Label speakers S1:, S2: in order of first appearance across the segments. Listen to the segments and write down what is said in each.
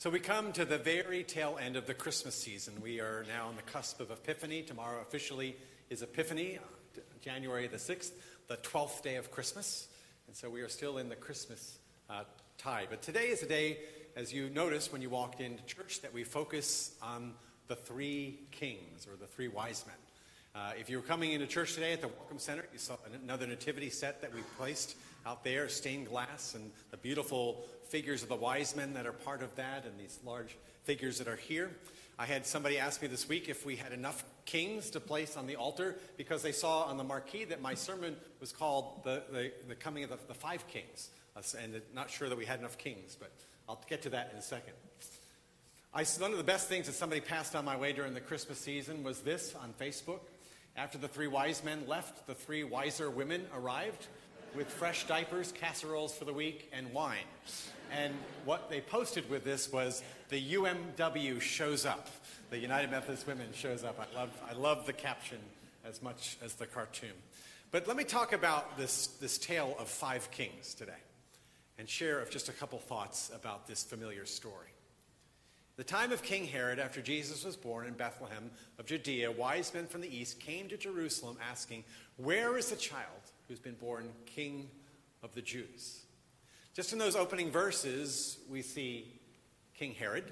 S1: So we come to the very tail end of the Christmas season. We are now on the cusp of Epiphany. Tomorrow officially is Epiphany, January the 6th, the 12th day of Christmas. And so we are still in the Christmas tide. But today is a day, as you noticed when you walked into church, that we focus on the three kings, or the three wise men. If you were coming into church today at the Welcome Center, you saw another nativity set that we placed out there, stained glass, and the beautiful figures of the wise men that are part of that, and these large figures that are here. I had somebody ask me this week if we had enough kings to place on the altar, because they saw on the marquee that my sermon was called the coming of the five kings. And not sure that we had enough kings, but I'll get to that in a second. One of the best things that somebody passed on my way during the Christmas season was this on Facebook. After the three wise men left, the three wiser women arrived with fresh diapers, casseroles for the week, and wine. And what they posted with this was, the UMW shows up. The United Methodist Women shows up. I love the caption as much as the cartoon. But let me talk about this tale of five kings today and share just a couple thoughts about this familiar story. The time of King Herod, after Jesus was born in Bethlehem of Judea, wise men from the east came to Jerusalem asking, "Where is the child who's been born King of the Jews?" Just in those opening verses, we see King Herod,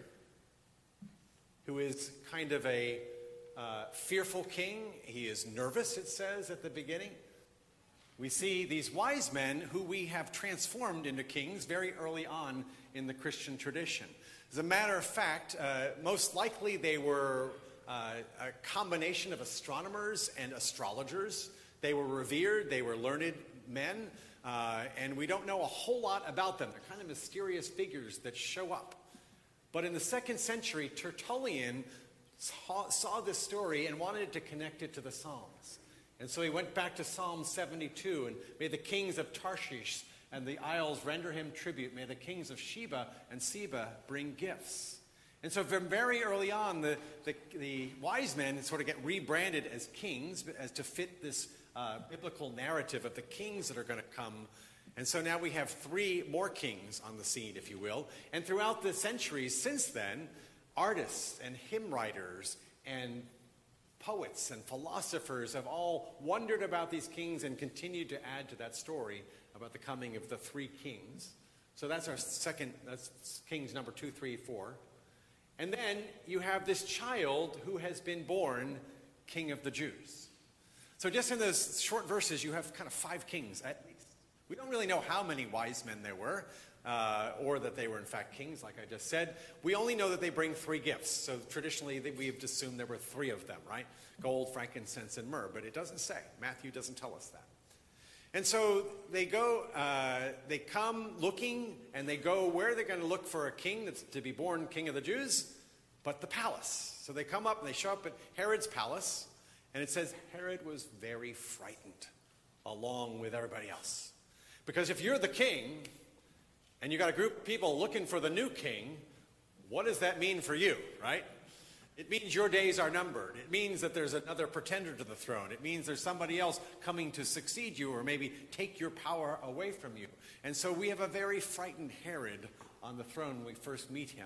S1: who is kind of a fearful king. He is nervous, it says at the beginning. We see these wise men who we have transformed into kings very early on in the Christian tradition. As a matter of fact, most likely they were a combination of astronomers and astrologers. They were revered, they were learned men, and we don't know a whole lot about them. They're kind of mysterious figures that show up. But in the 2nd century, Tertullian saw this story and wanted to connect it to the Psalms. And so he went back to Psalm 72, and may the kings of Tarshish and the isles render him tribute. May the kings of Sheba and Seba bring gifts. And so from very early on, the wise men sort of get rebranded as kings as to fit this biblical narrative of the kings that are going to come. And so now we have three more kings on the scene, if you will. And throughout the centuries since then, artists and hymn writers and poets and philosophers have all wondered about these kings and continued to add to that story about the coming of the three kings. So that's that's kings number 2, 3, 4. And then you have this child who has been born King of the Jews. So just in those short verses, you have kind of five kings at least. We don't really know how many wise men there were, or that they were in fact kings, like I just said. We only know that they bring three gifts. So traditionally, we've assumed there were three of them, right? Gold, frankincense, and myrrh. But it doesn't say. Matthew doesn't tell us that. And so they come looking, and they go where they're going to look for a king that's to be born King of the Jews, but the palace. So they come up, and they show up at Herod's palace, and it says Herod was very frightened, along with everybody else. Because if you're the king, and you got a group of people looking for the new king, what does that mean for you, right? It means your days are numbered. It means that there's another pretender to the throne. It means there's somebody else coming to succeed you or maybe take your power away from you. And so we have a very frightened Herod on the throne when we first meet him.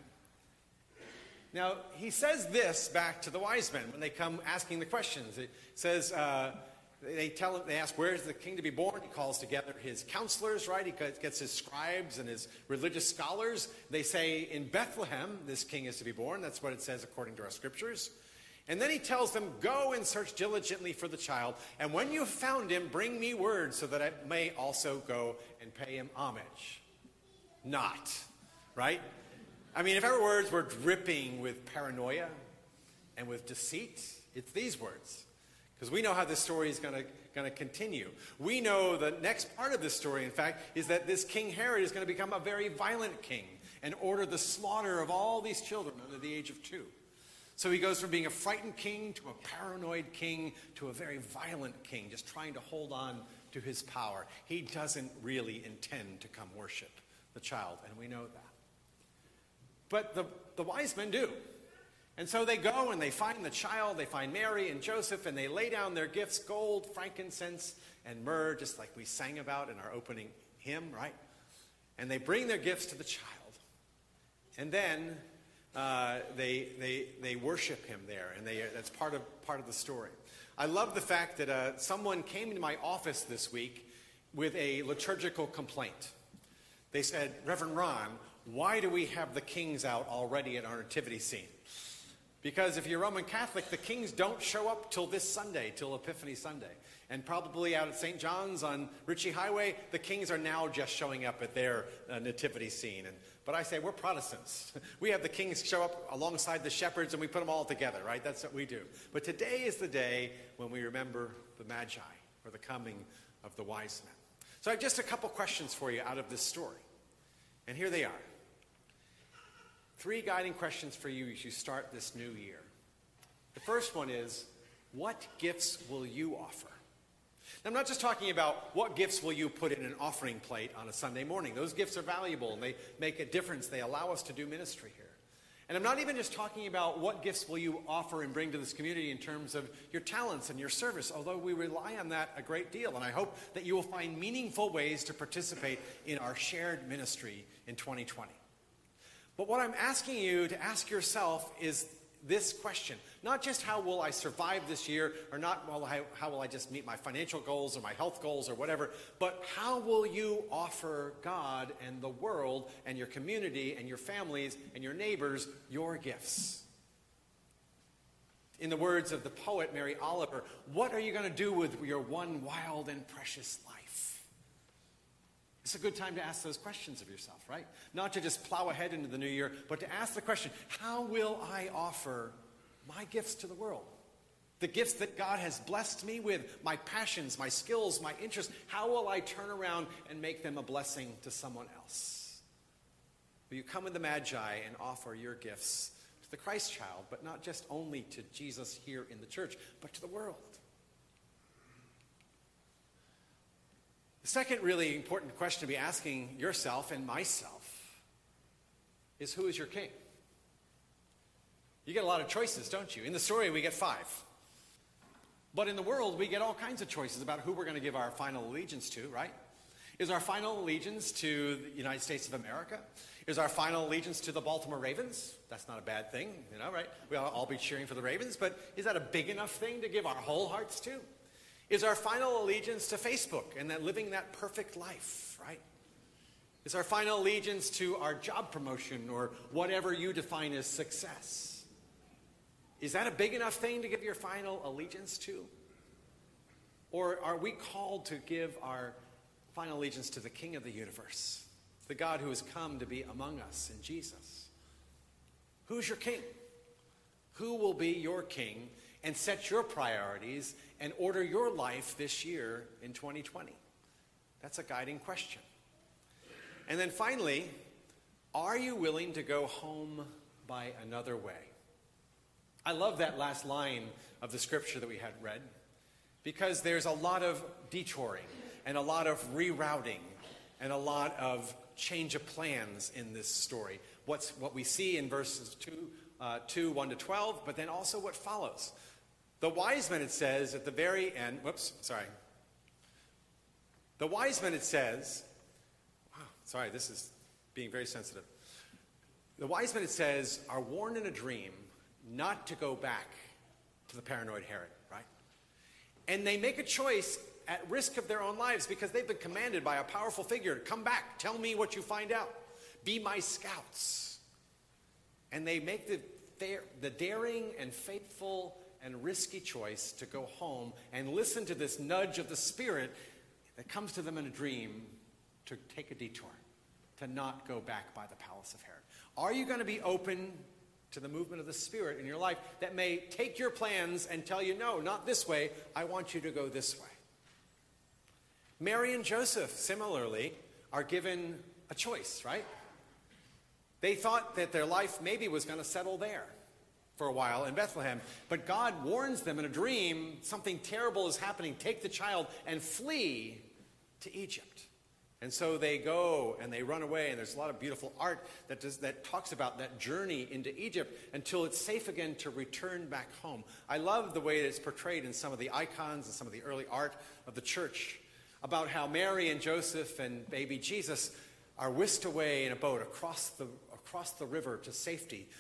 S1: Now, he says this back to the wise men when they come asking the questions. It says, they ask, where is the king to be born? He calls together his counselors, right? He gets his scribes and his religious scholars. They say, in Bethlehem, this king is to be born. That's what it says according to our scriptures. And then he tells them, go and search diligently for the child. And when you have found him, bring me word so that I may also go and pay him homage. Not, right? I mean, if our words were dripping with paranoia and with deceit, it's these words. Because we know how this story is going to continue. We know the next part of this story, in fact, is that this King Herod is going to become a very violent king and order the slaughter of all these children under the age of 2. So he goes from being a frightened king to a paranoid king to a very violent king, just trying to hold on to his power. He doesn't really intend to come worship the child, and we know that. But the wise men do. And so they go and they find the child, they find Mary and Joseph, and they lay down their gifts, gold, frankincense, and myrrh, just like we sang about in our opening hymn, right? And they bring their gifts to the child. And then they worship him there, and that's part of the story. I love the fact that someone came into my office this week with a liturgical complaint. They said, Reverend Ron, why do we have the kings out already at our nativity scene? Because if you're Roman Catholic, the kings don't show up till this Sunday, till Epiphany Sunday. And probably out at St. John's on Ritchie Highway, the kings are now just showing up at their nativity scene. But I say, we're Protestants. We have the kings show up alongside the shepherds and we put them all together, right? That's what we do. But today is the day when we remember the Magi, or the coming of the wise men. So I have just a couple questions for you out of this story. And here they are. 3 guiding questions for you as you start this new year. The first one is, what gifts will you offer? Now, I'm not just talking about what gifts will you put in an offering plate on a Sunday morning. Those gifts are valuable and they make a difference. They allow us to do ministry here. And I'm not even just talking about what gifts will you offer and bring to this community in terms of your talents and your service, although we rely on that a great deal. And I hope that you will find meaningful ways to participate in our shared ministry in 2020. But what I'm asking you to ask yourself is this question. Not just how will I survive this year, or not how will I just meet my financial goals or my health goals or whatever, but how will you offer God and the world and your community and your families and your neighbors your gifts? In the words of the poet Mary Oliver, what are you going to do with your one wild and precious life? It's a good time to ask those questions of yourself, right? Not to just plow ahead into the new year, but to ask the question, how will I offer my gifts to the world? The gifts that God has blessed me with, my passions, my skills, my interests, how will I turn around and make them a blessing to someone else? Will you come with the Magi and offer your gifts to the Christ child, but not just only to Jesus here in the church, but to the world? The second really important question to be asking yourself and myself is, who is your king? You get a lot of choices, don't you? In the story, we get 5. But in the world, we get all kinds of choices about who we're going to give our final allegiance to, right? Is our final allegiance to the United States of America? Is our final allegiance to the Baltimore Ravens? That's not a bad thing, right? We'll all be cheering for the Ravens, but is that a big enough thing to give our whole hearts to? Is our final allegiance to Facebook and that living that perfect life, right? Is our final allegiance to our job promotion or whatever you define as success? Is that a big enough thing to give your final allegiance to? Or are we called to give our final allegiance to the King of the universe, the God who has come to be among us in Jesus? Who's your king? Who will be your king and set your priorities and order your life this year in 2020? That's a guiding question. And then finally, are you willing to go home by another way? I love that last line of the scripture that we had read, because there's a lot of detouring and a lot of rerouting and a lot of change of plans in this story. What we see in verses 2, 1 to 12, but then also what follows. The wise men, it says at the very end, the wise men, it says, this is being very sensitive. The wise men, it says, are warned in a dream not to go back to the paranoid Herod, right? And they make a choice at risk of their own lives because they've been commanded by a powerful figure to come back, tell me what you find out, be my scouts. And they make the daring and faithful and risky choice to go home and listen to this nudge of the Spirit that comes to them in a dream to take a detour, to not go back by the palace of Herod. Are you going to be open to the movement of the Spirit in your life that may take your plans and tell you, no, not this way, I want you to go this way? Mary and Joseph, similarly, are given a choice, right? They thought that their life maybe was going to settle there for a while in Bethlehem, but God warns them in a dream, something terrible is happening. Take the child and flee to Egypt. And so they go and they run away, and there's a lot of beautiful art that talks about that journey into Egypt until it's safe again to return back home. I love the way it's portrayed in some of the icons and some of the early art of the church about how Mary and Joseph and baby Jesus are whisked away in a boat across the river to safety.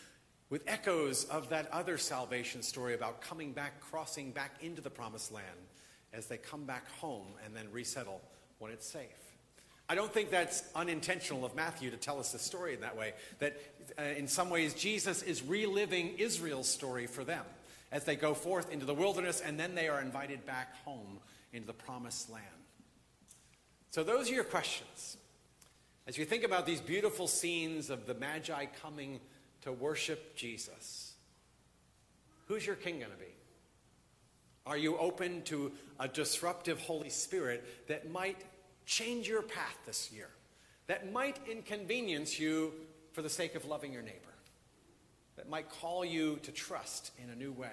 S1: with echoes of that other salvation story about coming back, crossing back into the promised land as they come back home and then resettle when it's safe. I don't think that's unintentional of Matthew to tell us the story in that way, that in some ways Jesus is reliving Israel's story for them as they go forth into the wilderness and then they are invited back home into the promised land. So those are your questions. As you think about these beautiful scenes of the Magi coming to worship Jesus, who's your king going to be? Are you open to a disruptive Holy Spirit that might change your path this year, that might inconvenience you for the sake of loving your neighbor, that might call you to trust in a new way?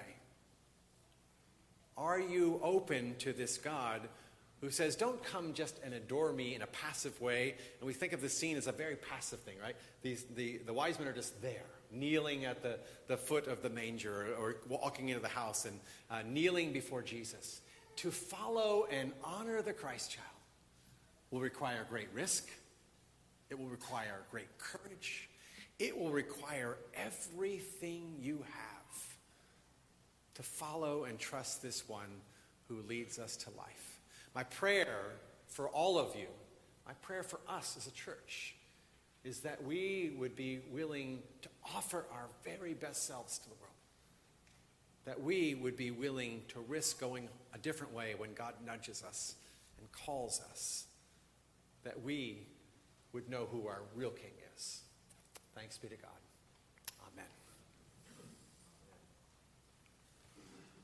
S1: Are you open to this God who says, don't come just and adore me in a passive way? And we think of the scene as a very passive thing, right? The wise men are just there, kneeling at the foot of the manger or walking into the house and kneeling before Jesus. To follow and honor the Christ child will require great risk. It will require great courage. It will require everything you have to follow and trust this one who leads us to life. My prayer for all of you, my prayer for us as a church, is that we would be willing to offer our very best selves to the world. That we would be willing to risk going a different way when God nudges us and calls us. That we would know who our real King is. Thanks be to God.